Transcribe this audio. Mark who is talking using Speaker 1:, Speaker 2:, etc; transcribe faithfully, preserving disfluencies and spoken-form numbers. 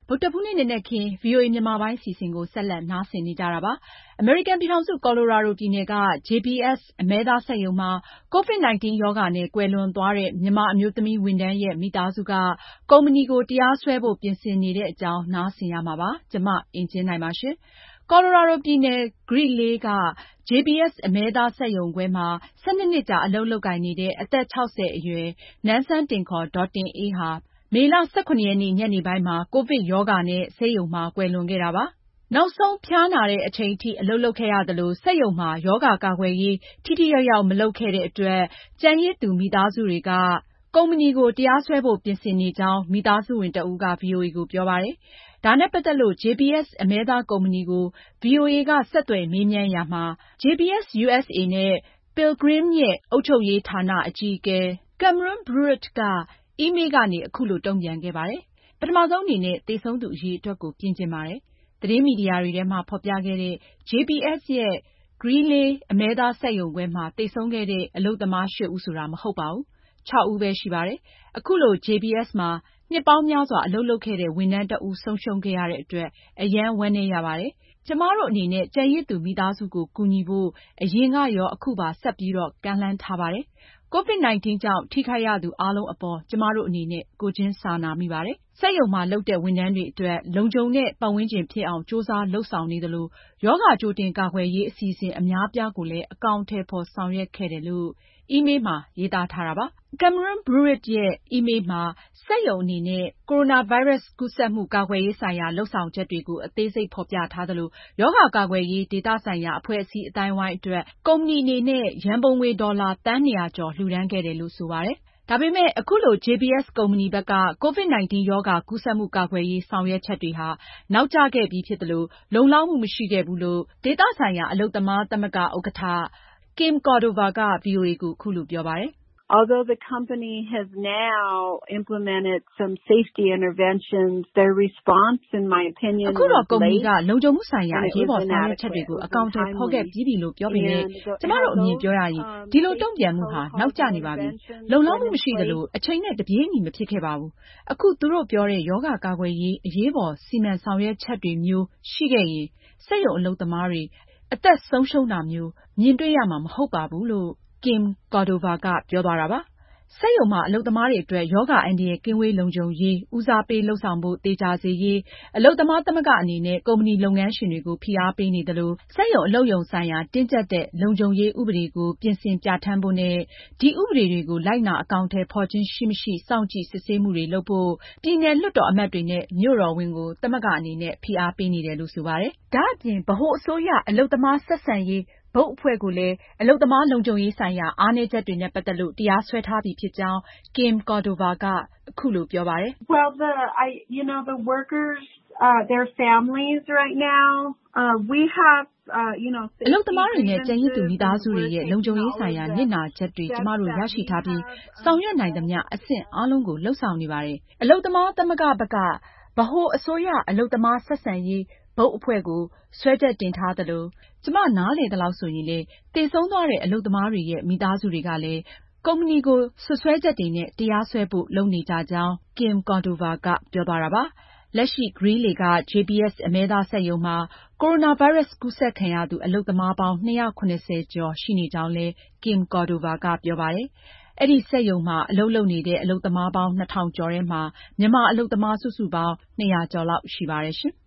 Speaker 1: ဗုဒ္ဓဟူးနေ့နံနက်ခင်း ဗွီအိုအေမြန်မာပိုင်းအစီအစဉ်ကိုဆက်လက်နားဆင်နေကြတာပါ။ အမေရိကန်ပြည်ထောင်စု ကော်လိုရာဒိုပြည်နယ်က ဂျေ ပီ အက်စ် အမဲသားစက်ရုံမှာ ကိုဗစ်-၁၉ ရောဂါနဲ့ကွယ်လွန်သွားတဲ့ မြန်မာအမျိုးသမီးဝန်ထမ်းရဲ့မိသားစုက ကုမ္ပဏီကိုတရားစွဲဖို့ ပြင်ဆင်နေတဲ့အကြောင်း နားဆင်ရမှာပါ။ မအင်ကြင်းနိုင်က အပြည့်အစုံကို တင်ပြပေးထားပါတယ်။ ကော်လိုရာဒိုပြည်နယ် Greeley က ဂျေ ပီ အက်စ် အမဲသားစက်ရုံခွဲမှာ ၁၂ နှစ်ကြာအလုပ်လုပ်ကိုင်နေတဲ့ အသက် ၆၀ အရွယ် နန်းစန်းတင် ဒေါ်တင်အေးဟာ မေလ ၁၇ ရက်နေ့ ညနေပိုင်းမှာ ကိုဗစ်ရောဂါနဲ့ ဆေးရုံမှာ ကွယ်လွန်ခဲ့တာပါ။ နောက်ဆုံးဖျားနာတဲ့အချိန်ထိ အလုပ်လုပ်ခဲ့ရသလို စက်ရုံမှာ ရောဂါကာကွယ်ရေး ထိထိရောက်ရောက် မလုပ်ခဲ့တဲ့အတွက် ကျန်ရစ်သူမိသားစုတွေက ကုမ္ပဏီကိုတရားစွဲဖို့ ပြင်ဆင်နေကြောင်း မိသားစုဝင်တဦးက ဗွီအိုအေကိုပြောပါတယ်။ ဒါနဲ့ပတ်သက်လို့ ဂျေ ပီ အက်စ် အမဲသားကုမ္ပဏီကို ဗွီအိုအေက ဆက်သွယ်မေးမြန်းရာမှာ ဂျေ ပီ အက်စ် ယူ အက်စ် အေ နဲ့ Pilgrim ရဲ့ အုပ်ချုပ်ရေးဌာန အကြီးအကဲ Cameron Brewer က အီးမေးလ်ကနေ အခုလို တုံ့ပြန်ခဲ့ပါတယ်။ ပထမဆုံးအနေနဲ့ သေဆုံးသူအရေအတွက်ကို ပြင်ချင်ပါတယ်။ သတင်းမီဒီယာတွေထဲမှာ ဖေါ်ပြခဲ့တဲ့ ဂျေ ပီ အက်စ် ရဲ့ Greeley အမဲသားစက်ရုံခွဲမှာ သေဆုံးခဲ့တဲ့ အလုပ်သမား ရှစ်ဦးဆိုတာ မဟုတ်ပါဘူး။ ခြောက်ဦးပဲရှိပါတယ်။ အခုလို ဂျေ ပီ အက်စ် မှာ နှစ်ပေါင်းများစွာ အလုပ်လုပ်ခဲ့တဲ့ ဝန်ထမ်းတဦး ဆုံးရှုံးခဲ့ရတဲ့အတွက် အရမ်းဝမ်းနည်းရပါတယ်။ ကျမတို့အနေနဲ့ ကျန်ရစ်သူမိသားစုကို ကူညီဖို့ အရင်ကရော အခုပါ ဆက်ပြီးတော့ ကမ်းလှမ်းထားပါတယ်။ ကိုဗစ်-၁၉ ကြောင့် ထိခိုက်ရသူအားလုံးအပေါ် ကျမတို့အနေနဲ့ ကိုယ်ချင်းစာနာမိပါတယ်။ စက်ရုံမှာလုပ်တဲ့ ဝန်ထမ်းတွေအတွက် လုံခြုံတဲ့ ပတ်ဝန်းကျင်ဖြစ်အောင် ကြိုးစားလုပ်ဆောင်နေသလို ရောဂါကြိုတင်ကာကွယ်ရေး အစီအစဉ်အများအပြားကိုလည်း အကောင်အထည်ဖေါ်ဆောင်ရွက်ခဲ့တယ်လို့ အီးမေးလ်မှာ ရေးသားထားတာပါ။ Cameron Brewer ရဲ့ အီးမေးလ်မှာ စက်ရုံအနေနဲ့ ကိုရိုနာဗိုင်းရပ်စ်ကူးစက်မှု ကာကွယ်ရေးဆိုင်ရာ လုပ်ဆောင်ချက်တွေကို အသေးစိတ်ဖေါ်ပြထားသလို ရောဂါကာကွယ်ရေး ဒေသဆိုင်ရာ အဖွဲ့အစည်းအသိုင်းအဝိုင်းအတွက် ကုမ္ပဏီအနေနဲ့ ရန်ပုံငွေ ဒေါ်လာ သန်း ၂၀၀ ကျော် လှူဒါန်းခဲ့တယ်လို့ ဆိုပါတယ်။ ဒါပေမယ့် အခုလို ဂျေ ပီ အက်စ် ကုမ္ပဏီဘက်က ကိုဗစ်-၁၉ ရောဂါကူးစက်မှု ကာကွယ်ရေး ဆောင်ရွက်ချက်တွေဟာ နောက်ကျခဲ့ပြီးဖြစ်သလို လုံလောက်မှုမရှိခဲ့ဘူးလို့ ဒေသဆိုင်ရာ အလုပ်သမားသမဂ္ဂ ဥက္ကဌ Kim Cordova က ဗွီအိုအေကို အခုလိုပြောပါတယ်။
Speaker 2: Although the company has now implemented some safety interventions, their response, in my opinion,
Speaker 1: အခုတော့
Speaker 2: was
Speaker 1: ကုမ္ပဏီ
Speaker 2: late
Speaker 1: က လုံခြုံမှုဆိုင်ရာ
Speaker 2: and
Speaker 1: အ
Speaker 2: it
Speaker 1: ရေး
Speaker 2: was
Speaker 1: ပေါ်ဆောင်ရွက်ချက်တွေ
Speaker 2: inadequate.
Speaker 1: ကို
Speaker 2: It
Speaker 1: အ
Speaker 2: was
Speaker 1: ကောင်အထည်ဖေါ်ခဲ့
Speaker 2: untimely.
Speaker 1: ပြီးပြီလို့ ပြောပေမယ့်
Speaker 2: And
Speaker 1: ကျမတို့အမြင်ပြောရရင် ဒီလိုတုံ့ပြန်မှုဟာ နောက်ကျနေပါပြီ။ လုံလောက်မှုမရှိသလို အချိန်နဲ့ တပြေးညီမဖြစ်ခဲ့ပါဘူး။ အခုသူတို့ပြောတဲ့ ရောဂါကာကွယ်ရေး အရေးပေါ် စီမံဆောင်ရွက်ချက်တွေမျိုးရှိခဲ့ရင် စက်ရုံအလုပ်သမားတွေ အသက်ဆုံးရှုံးတာမျိုး မြင်တွေ့ရမှာ မဟုတ်ပါဘူးလို့ Kim Cordova ကပြောသွားတာပါ။ စက်ရုံမှာ အလုပ်သမားတွေအတွက် ရောဂါအန္တရာယ်ကင်းဝေးလုံခြုံရေး ဦးစားပေးလုပ်ဆောင်ဖို့ သေချာစေရေး အလုပ်သမားသမဂ္ဂအနေနဲ့ ကုမ္ပဏီလုပ်ငန်းရှင်တွေကို ဖိအားပေးနေသလို စက်ရုံအလုပ်ရုံဆိုင်ရာ တင်းကြပ်တဲ့ လုံခြုံရေးဥပဒေကို ပြင်ဆင်ပြဌာန်းဖို့နဲ့ ဒီဥပဒေတွေကို လိုက်နာအကောင်အထည်ဖေါ်ခြင်းရှိမရှိ စောင့်ကြည့်စစ်ဆေးမှုတွေလုပ်ဖို့ ပြည်နယ်လွှတ်တော်အမတ်တွေနဲ့ မြို့တော်ဝန်ကို သမဂ္ဂအနေနဲ့ ဖိအားပေးနေတယ်လို့ ဆိုပါတယ်။ ဒါအပြင် ဗဟိုအစိုးရ အလုပ်သမားဆက်ဆံရေး ဘုတ်အဖွဲ့ကိုလည်း အလုပ်သမားလုံခြုံရေးဆိုင်ရာ အားနည်းချက်တွေနဲ့ ပတ်သက်လို့ တရားစွဲထားပြီဖြစ်ကြောင်း Kim Cordova က အခုလိုပြောပါတယ်
Speaker 2: ။ Well, the, I, you know, the workers, uh, their families right now, uh, we have, uh, you know,
Speaker 1: အလုပ်သမားတွေနဲ့ ကျန်ရစ်သူမိသားစုတွေရဲ့ လုံခြုံရေးဆိုင်ရာ နစ်နာချက်တွေ ကျမတို့ ရရှိထားပြီး ဆောင်ရွက်နိုင်သမျှ အဆင့်အားလုံးကို လုပ်ဆောင်နေပါတယ်။ အလုပ်သမားသမဂ္ဂဘက်က ဗဟိုအစိုးရ အလုပ်သမားဆက်ဆံရေး ဘုတ်အဖွဲ့ကို စွဲချက်တင်ထားသလို ကျမနားလည်သလောက်ဆိုရင်လည်း သေဆုံးသွားတဲ့ အလုပ်သမားတွေရဲ့ မိသားစုတွေကလည်း ကုမ္ပဏီကို စွပ်စွဲချက်တွေနဲ့ တရားစွဲဖို့ လုပ်နေကြကြောင်း Kim Cordova ကပြောသွားတာပါ။ လက်ရှိ Greeley က ဂျေ ပီ အက်စ် အမဲသားစက်ရုံမှာ ကိုရိုနာဗိုင်းရပ်စ်ကူးစက်ခံရသူ အလုပ်သမားပေါင်း ၂၇၀ ကျော်ရှိနေကြောင်းလည်း Kim Cordova ကပြောပါတယ်။ အဲဒီစက်ရုံမှာ အလုပ်လုပ်နေတဲ့ အလုပ်သမားပေါင်း နှစ်ထောင်ကျော်ထဲမှာ မြန်မာအလုပ်သမား စုစုပေါင်း ၂၀၀ ကျော်လောက်ရှိပါတယ်ရှင်။